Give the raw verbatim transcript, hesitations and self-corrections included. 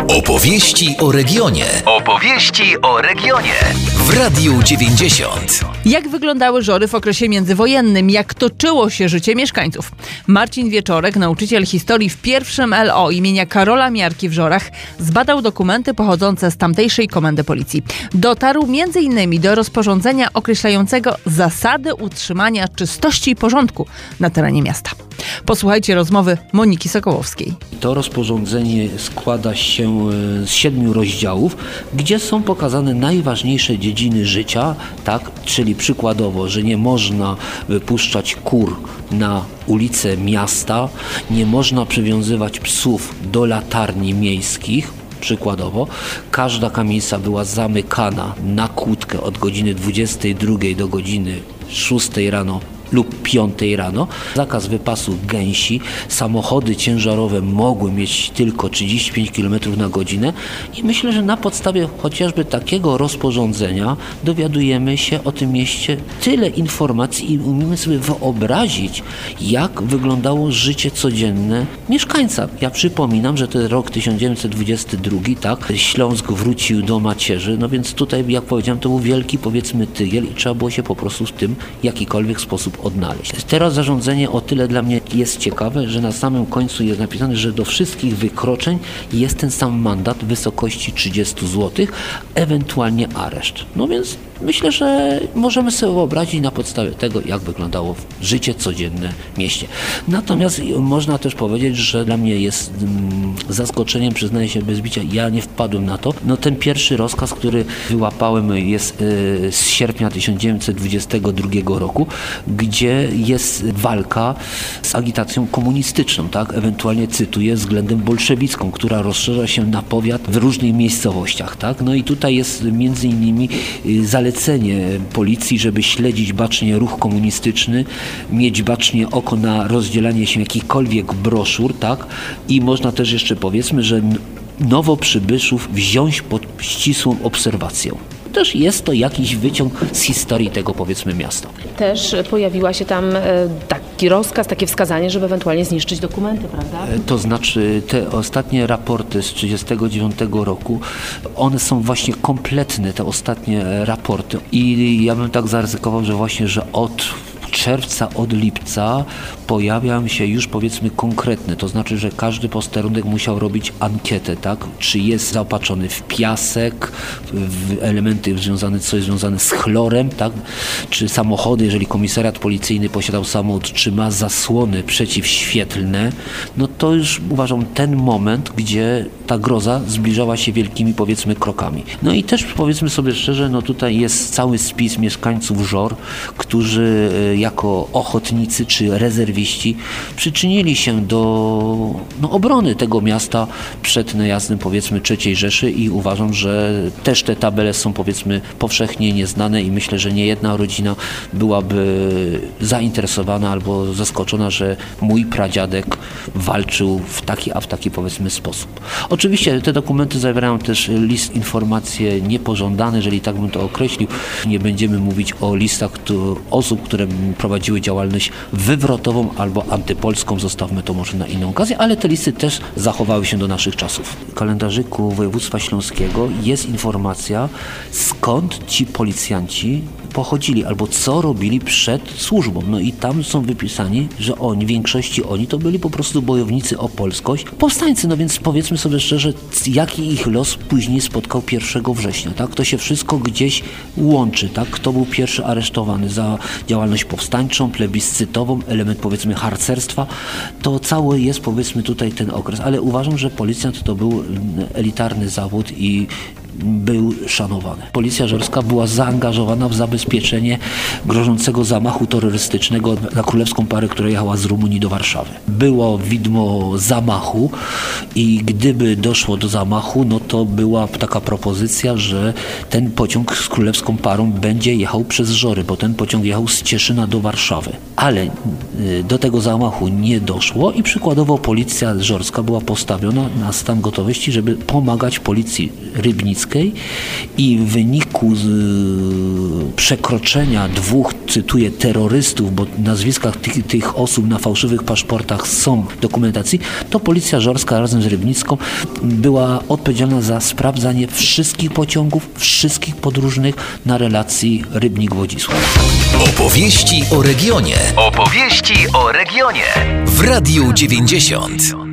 Opowieści o regionie. Opowieści o regionie. W Radiu dziewięćdziesiąt. Jak wyglądały Żory w okresie międzywojennym? Jak toczyło się życie mieszkańców? Marcin Wieczorek, nauczyciel historii w pierwszym L O imienia Karola Miarki w Żorach, zbadał dokumenty pochodzące z tamtejszej komendy policji. Dotarł między innymi do rozporządzenia określającego zasady utrzymania czystości i porządku na terenie miasta. Posłuchajcie rozmowy Moniki Sokołowskiej. To rozporządzenie składa się z siedmiu rozdziałów, gdzie są pokazane najważniejsze dziedziny życia, tak? Czyli przykładowo, że nie można wypuszczać kur na ulice miasta, nie można przywiązywać psów do latarni miejskich. Przykładowo, każda kamienica była zamykana na kłódkę od godziny dwudziestej drugiej do godziny szóstej rano lub piątej rano. Zakaz wypasu gęsi. Samochody ciężarowe mogły mieć tylko trzydzieści pięć kilometrów na godzinę i myślę, że na podstawie chociażby takiego rozporządzenia dowiadujemy się o tym mieście tyle informacji i umiemy sobie wyobrazić, jak wyglądało życie codzienne mieszkańca. Ja przypominam, że to jest rok tysiąc dziewięćset dwudziesty drugi, tak? Śląsk wrócił do macierzy, no więc tutaj, jak powiedziałem, to był wielki, powiedzmy, tygiel i trzeba było się po prostu w tym w jakikolwiek sposób odnaleźć. Teraz zarządzenie o tyle dla mnie jest ciekawe, że na samym końcu jest napisane, że do wszystkich wykroczeń jest ten sam mandat w wysokości trzydzieści złotych, ewentualnie areszt. No więc myślę, że możemy sobie wyobrazić na podstawie tego, jak wyglądało życie codzienne w mieście. Natomiast można też powiedzieć, że dla mnie jest mm, zaskoczeniem, przyznaję się bez bicia, ja nie wpadłem na to. No ten pierwszy rozkaz, który wyłapałem, jest y, z sierpnia tysiąc dziewięćset dwudziestego drugiego roku, gdzie jest walka z agitacją komunistyczną, tak? Ewentualnie cytuję, względem bolszewicką, która rozszerza się na powiat w różnych miejscowościach, tak? No i tutaj jest między innymi y, zalecenie policji, żeby śledzić bacznie ruch komunistyczny, mieć bacznie oko na rozdzielanie się jakichkolwiek broszur, tak? I można też jeszcze, powiedzmy, że nowo przybyszów wziąć pod ścisłą obserwacją. Też jest to jakiś wyciąg z historii tego, powiedzmy, miasta. Też pojawiła się tam taki rozkaz, takie wskazanie, żeby ewentualnie zniszczyć dokumenty, prawda? To znaczy te ostatnie raporty z tysiąc dziewięćset trzydziestego dziewiątego roku, one są właśnie kompletne, te ostatnie raporty. I ja bym tak zaryzykował, że właśnie, że od czerwca, od lipca pojawiają się już, powiedzmy, konkretne, to znaczy, że każdy posterunek musiał robić ankietę, tak? Czy jest zaopatrzony w piasek, w elementy związane, co jest związane z chlorem, tak? Czy samochody, jeżeli komisariat policyjny posiadał samochód, czy ma zasłony przeciwświetlne, no to już uważam ten moment, gdzie ta groza zbliżała się wielkimi, powiedzmy, krokami. No i też, powiedzmy sobie szczerze, no tutaj jest cały spis mieszkańców Żor, którzy jako ochotnicy czy rezerwiści przyczynili się do no, obrony tego miasta przed najazdem, powiedzmy, trzeciej Rzeszy i uważam, że też te tabele są, powiedzmy, powszechnie nieznane i myślę, że nie jedna rodzina byłaby zainteresowana albo zaskoczona, że mój pradziadek walczył w taki, a w taki, powiedzmy, sposób. Oczywiście te dokumenty zawierają też list informacje niepożądane, jeżeli tak bym to określił. Nie będziemy mówić o listach osób, które prowadziły działalność wywrotową albo antypolską, zostawmy to może na inną okazję, ale te listy też zachowały się do naszych czasów. W kalendarzyku województwa śląskiego jest informacja, skąd ci policjanci pochodzili albo co robili przed służbą. No i tam są wypisani, że oni, w większości oni to byli po prostu bojownicy o polskość, powstańcy, no więc powiedzmy sobie szczerze, jaki ich los później spotkał pierwszego września, tak? To się wszystko gdzieś łączy, tak? Kto był pierwszy aresztowany za działalność powstańczą, plebiscytową, element, powiedzmy, harcerstwa, to cały jest, powiedzmy, tutaj ten okres, ale uważam, że policjant to był elitarny zawód i był szanowany. Policja żorska była zaangażowana w zabezpieczenie grożącego zamachu terrorystycznego na królewską parę, która jechała z Rumunii do Warszawy. Było widmo zamachu i gdyby doszło do zamachu, no to była taka propozycja, że ten pociąg z królewską parą będzie jechał przez Żory, bo ten pociąg jechał z Cieszyna do Warszawy. Ale do tego zamachu nie doszło i przykładowo policja żorska była postawiona na stan gotowości, żeby pomagać policji rybnickiej Rybnickiej i w wyniku z, przekroczenia dwóch, cytuję, terrorystów, bo nazwiskach tych, tych osób na fałszywych paszportach są w dokumentacji, to Policja Żorska razem z Rybnicką była odpowiedzialna za sprawdzanie wszystkich pociągów, wszystkich podróżnych na relacji Rybnik-Wodzisław. Opowieści o regionie. Opowieści o regionie w Radiu dziewięćdziesiąt.